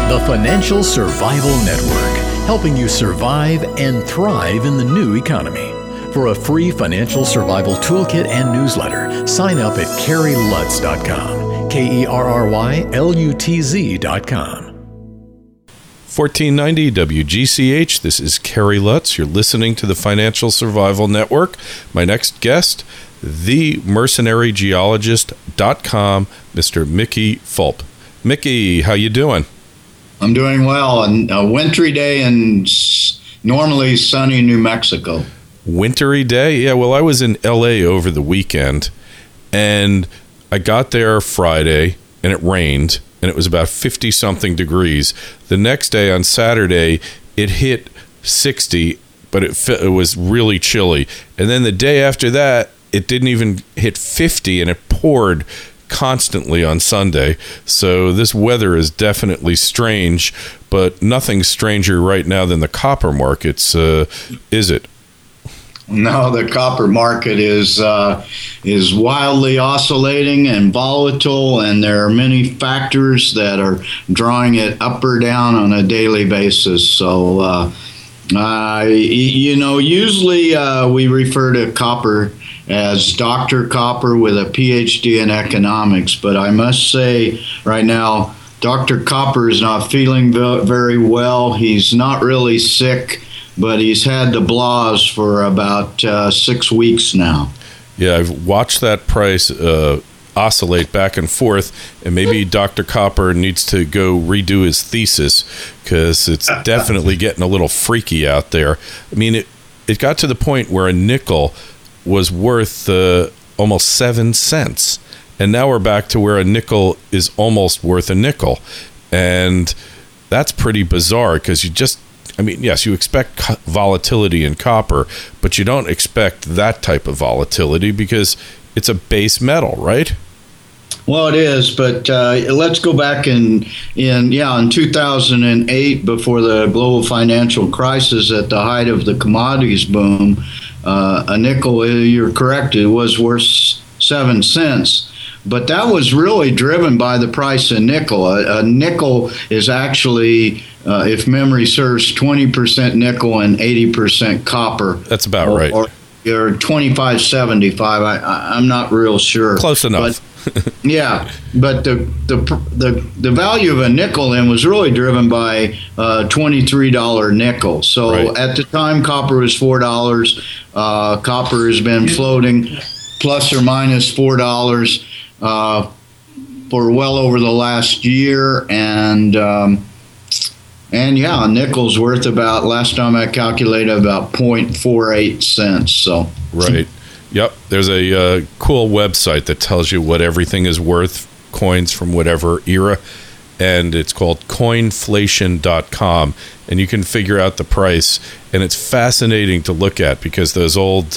The Financial Survival Network, helping you survive and thrive in the new economy. For a free financial survival toolkit and newsletter, sign up at KerryLutz.com. KerryLutz.com. 1490 WGCH. This is Kerry Lutz. You're listening to the Financial Survival Network. My next guest, themercenarygeologist.com, Mr. Mickey Fulp. Mickey, how you doing? I'm doing well. And a wintry day in normally sunny New Mexico. Wintry day? Yeah, well, I was in LA over the weekend, and I got there Friday, and it rained, and it was about 50-something degrees. The next day, on Saturday, it hit 60, but it was really chilly. And then the day after that, it didn't even hit 50, and it poured constantly on Sunday. So this weather is definitely strange, but nothing stranger right now than the copper markets, is it? No, the copper market is wildly oscillating and volatile, and there are many factors that are drawing it up or down on a daily basis. So, usually we refer to copper as Dr. Copper with a PhD in economics, but I must say right now, Dr. Copper is not feeling very well. He's not really sick, but he's had the blahs for about 6 weeks now. Yeah, I've watched that price oscillate back and forth, and maybe Dr. Copper needs to go redo his thesis, because it's definitely getting a little freaky out there. I mean, it got to the point where a nickel was worth almost 7 cents, and now we're back to where a nickel is almost worth a nickel, and that's pretty bizarre, because yes, you expect volatility in copper, but you don't expect that type of volatility because it's a base metal, right? Well, it is, but let's go back in 2008, before the global financial crisis, at the height of the commodities boom, a nickel, you're correct, it was worth 7 cents. But that was really driven by the price of nickel. A nickel is actually, if memory serves, 20% nickel and 80% copper. That's about right. Or 25-75. I'm not real sure. Close enough. But, yeah, but the value of a nickel then was really driven by $23 nickel. So right. At the time, copper was $4. Copper has been floating plus or minus $4 for well over the last year, and nickel's worth about, last time I calculated, about 0.48 cents. So right. Yep, there's a cool website that tells you what everything is worth, coins from whatever era, and it's called coinflation.com, and you can figure out the price, and it's fascinating to look at, because those old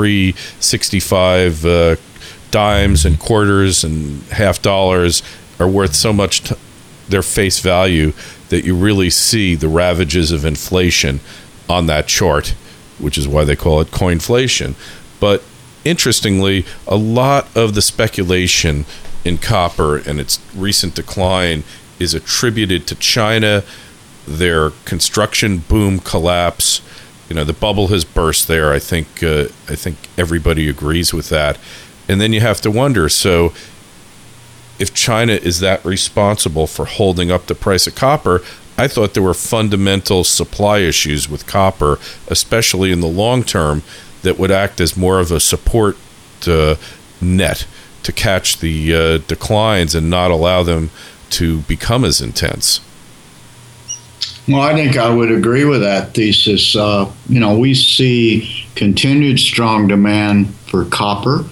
pre-65 dimes and quarters and half dollars are worth so much their face value that you really see the ravages of inflation on that chart, which is why they call it coinflation. But interestingly, a lot of the speculation in copper and its recent decline is attributed to China, their construction boom collapse. The bubble has burst there. I think everybody agrees with that. And then you have to wonder, so if China is that responsible for holding up the price of copper, I thought there were fundamental supply issues with copper, especially in the long term, that would act as more of a support net to catch the declines and not allow them to become as intense. Well, I think I would agree with that thesis. We see continued strong demand for copper.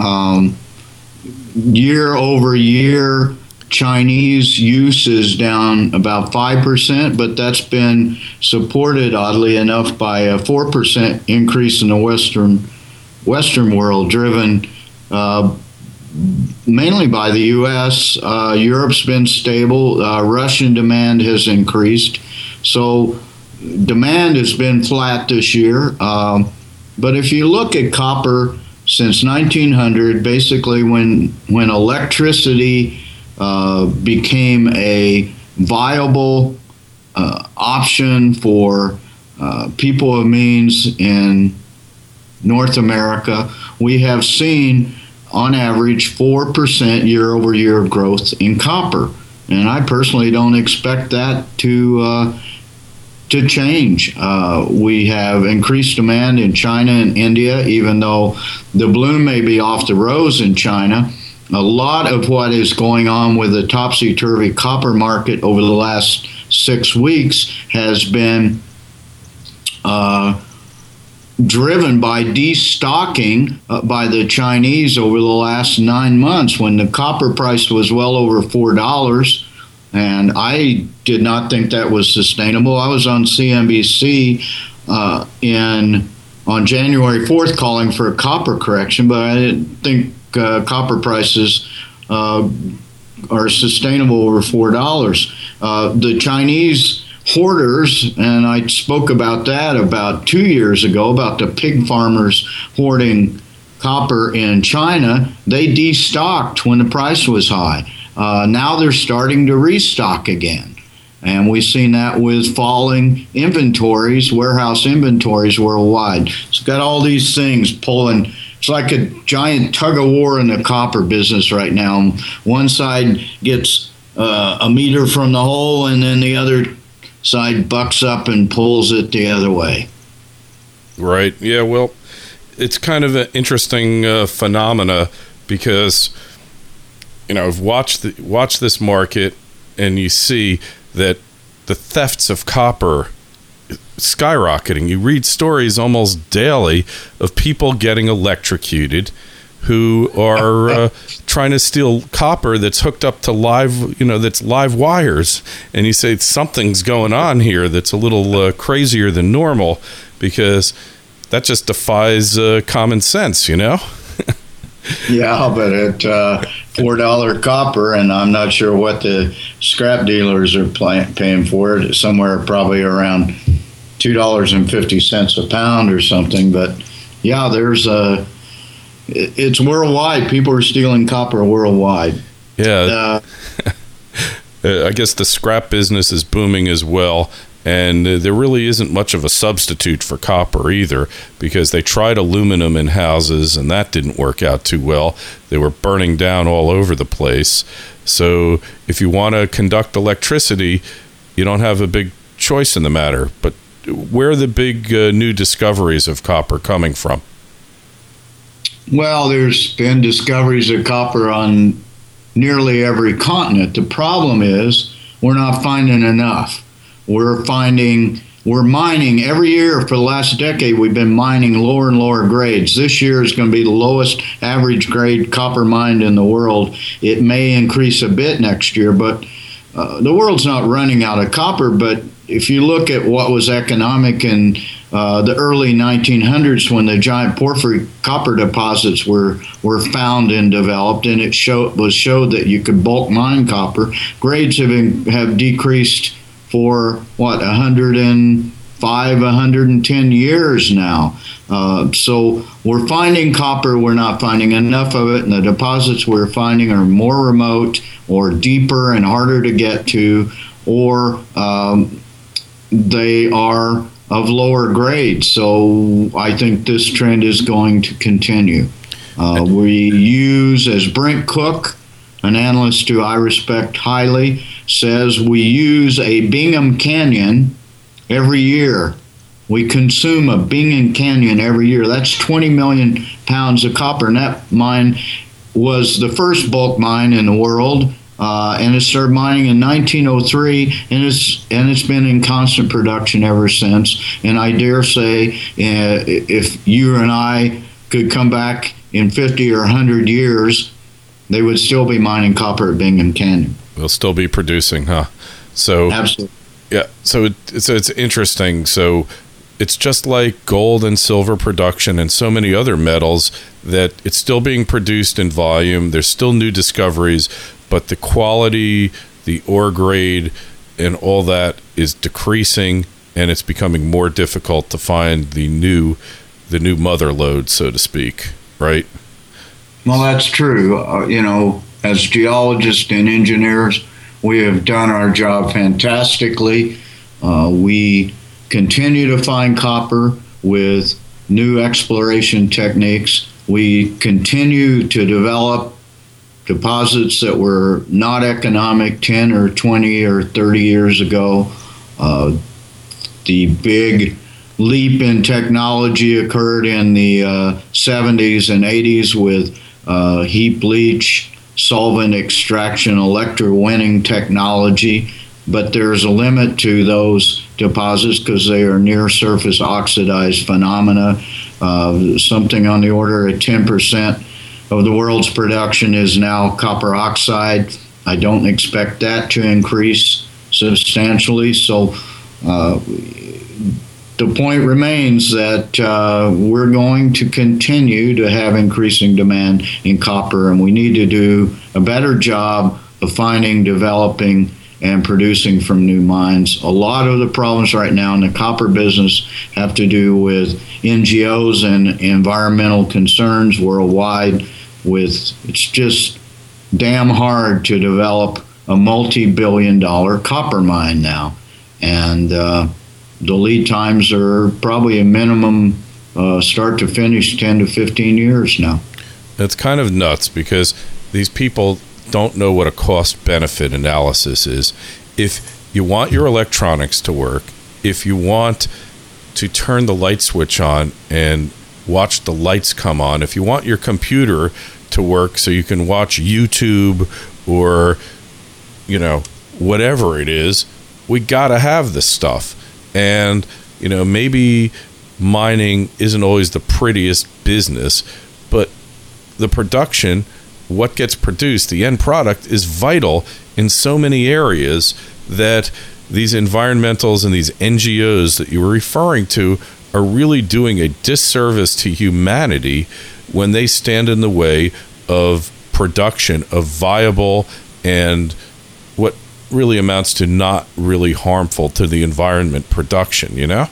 Year over year, Chinese use is down about 5%, but that's been supported, oddly enough, by a 4% increase in the Western world, driven mainly by the U.S. Europe's been stable. Russian demand has increased. So demand has been flat this year. But if you look at copper since 1900, basically when electricity became a viable option for people of means in North America. We have seen, on average, 4% year-over-year growth in copper, and I personally don't expect that to change. We have increased demand in China and India, even though the bloom may be off the rose in China. A lot of what is going on with the topsy-turvy copper market over the last 6 weeks has been driven by destocking by the Chinese over the last 9 months, when the copper price was well over $4. And I did not think that was sustainable. I was on CNBC on January 4th calling for a copper correction, but I didn't think copper prices are sustainable over $4. The Chinese hoarders, and I spoke about that about 2 years ago, about the pig farmers hoarding copper in China. They destocked when the price was high. Now they're starting to restock again. And we've seen that with falling inventories, warehouse inventories worldwide. It's got all these things pulling. It's like a giant tug of war in the copper business right now. One side gets a meter from the hole, and then the other side bucks up and pulls it the other way. Right. Yeah, well, it's kind of an interesting phenomena, because I've watched this market, and you see that the thefts of copper skyrocketing. You read stories almost daily of people getting electrocuted who are trying to steal copper that's hooked up to that's live wires. And you say something's going on here that's a little crazier than normal, because that just defies common sense, Yeah, but at $4 copper, and I'm not sure what the scrap dealers are paying for it, somewhere probably around $2.50 a pound or something. But yeah, it's worldwide. People are stealing copper worldwide. Yeah. I guess the scrap business is booming as well. And there really isn't much of a substitute for copper either, because they tried aluminum in houses and that didn't work out too well. They were burning down all over the place. So if you want to conduct electricity, you don't have a big choice in the matter. But where are the big new discoveries of copper coming from? Well, there's been discoveries of copper on nearly every continent. The problem is we're not finding enough. We're mining every year for the last decade. We've been mining lower and lower grades. This year is going to be the lowest average grade copper mined in the world. It may increase a bit next year, but the world's not running out of copper. But if you look at what was economic in the early 1900s, when the giant porphyry copper deposits were found and developed, and it showed that you could bulk mine copper, grades have decreased for 105, 110 years now. So we're finding copper, we're not finding enough of it, and the deposits we're finding are more remote or deeper and harder to get to, or they are of lower grade. So I think this trend is going to continue. We use, as Brent Cook, an analyst who I respect highly, says, we use a Bingham Canyon every year. We consume a Bingham Canyon every year. That's 20 million pounds of copper. And that mine was the first bulk mine in the world, and it started mining in 1903, and it's been in constant production ever since. And I dare say, if you and I could come back in 50 or 100 years, they would still be mining copper at Bingham Canyon. They'll still be producing, huh? So absolutely. Yeah. So it's interesting. So it's just like gold and silver production and so many other metals, that it's still being produced in volume. There's still new discoveries, but the quality, the ore grade, and all that is decreasing, and it's becoming more difficult to find the new mother lode, so to speak. Right? Well, that's true. As geologists and engineers, we have done our job fantastically. We continue to find copper with new exploration techniques. We continue to develop deposits that were not economic 10 or 20 or 30 years ago. The big leap in technology occurred in the 70s and 80s with heap leach, solvent extraction, electrowinning technology. But there's a limit to those deposits because they are near surface oxidized phenomena. Something on the order of 10% of the world's production is now copper oxide. I don't expect that to increase substantially. So the point remains that we're going to continue to have increasing demand in copper, and we need to do a better job of finding, developing, and producing from new mines. A lot of the problems right now in the copper business have to do with NGOs and environmental concerns worldwide. It's just damn hard to develop a multi-billion-dollar copper mine now. And the lead times are probably a minimum start to finish 10 to 15 years now. It's kind of nuts because these people don't know what a cost-benefit analysis is. If you want your electronics to work, if you want to turn the light switch on and watch the lights come on, if you want your computer to work so you can watch YouTube or, whatever it is, we got to have this stuff. And, maybe mining isn't always the prettiest business, but the production, what gets produced, the end product, is vital in so many areas that these environmentals and these NGOs that you were referring to are really doing a disservice to humanity when they stand in the way of production of viable and what really amounts to not really harmful to the environment production,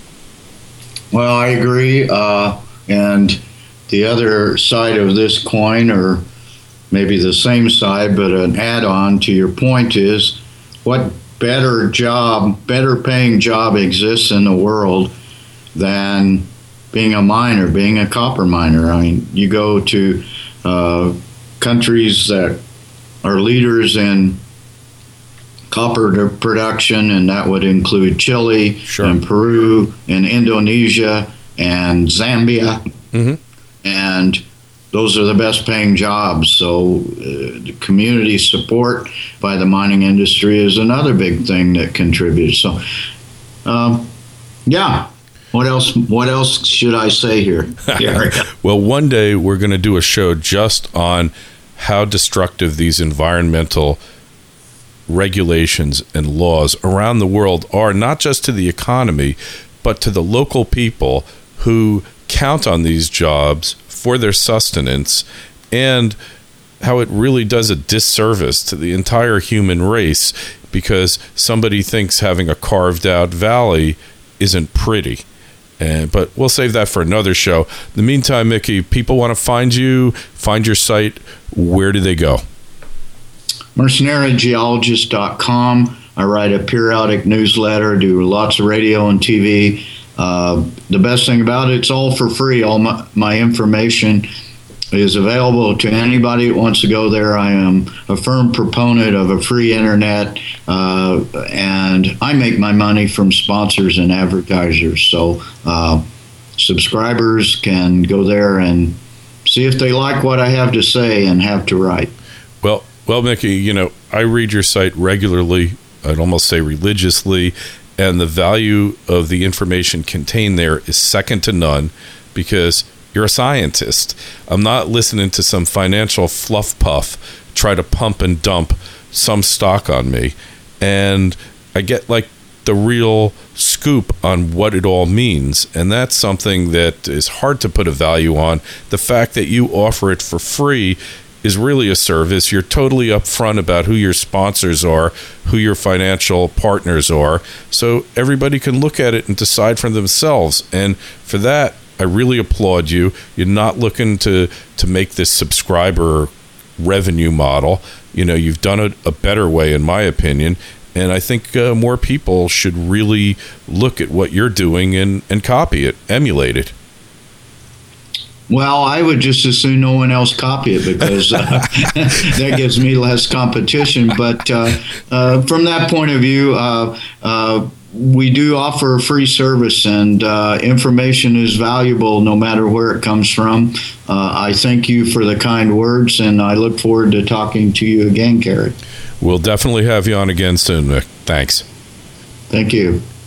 Well, I agree. And the other side of this coin, or maybe the same side, but an add-on to your point, is what better paying job exists in the world than being a miner, being a copper miner. I mean, you go to countries that are leaders in copper production, and that would include Chile, sure, and Peru and Indonesia and Zambia. Mm-hmm. And those are the best paying jobs. So the community support by the mining industry is another big thing that contributes. So, What else should I say here? Well, one day we're going to do a show just on how destructive these environmental regulations and laws around the world are, not just to the economy, but to the local people who count on these jobs for their sustenance, and how it really does a disservice to the entire human race because somebody thinks having a carved out valley isn't pretty. But we'll save that for another show. In the meantime, Mickey, people want to find you, find your site. Where do they go? mercenarigeologist.com. I write a periodic newsletter, do lots of radio and TV. The best thing about it, it's all for free. All my information is available to anybody that wants to go there. I am a firm proponent of a free internet, and I make my money from sponsors and advertisers. So subscribers can go there and see if they like what I have to say and have to write. Well, Mickey, I read your site regularly. I'd almost say religiously, and the value of the information contained there is second to none because you're a scientist. I'm not listening to some financial fluff puff try to pump and dump some stock on me. And I get the real scoop on what it all means. And that's something that is hard to put a value on. The fact that you offer it for free is really a service. You're totally upfront about who your sponsors are, who your financial partners are, so everybody can look at it and decide for themselves. And for that, I really applaud you. You're not looking to make this subscriber revenue model. You've done it a better way, in my opinion. And I think more people should really look at what you're doing and copy it, emulate it. Well, I would just as soon no one else copy it, because that gives me less competition. But from that point of view, we do offer a free service, and information is valuable no matter where it comes from. I thank you for the kind words, and I look forward to talking to you again, Kerry. We'll definitely have you on again soon, Nick. Thanks. Thank you.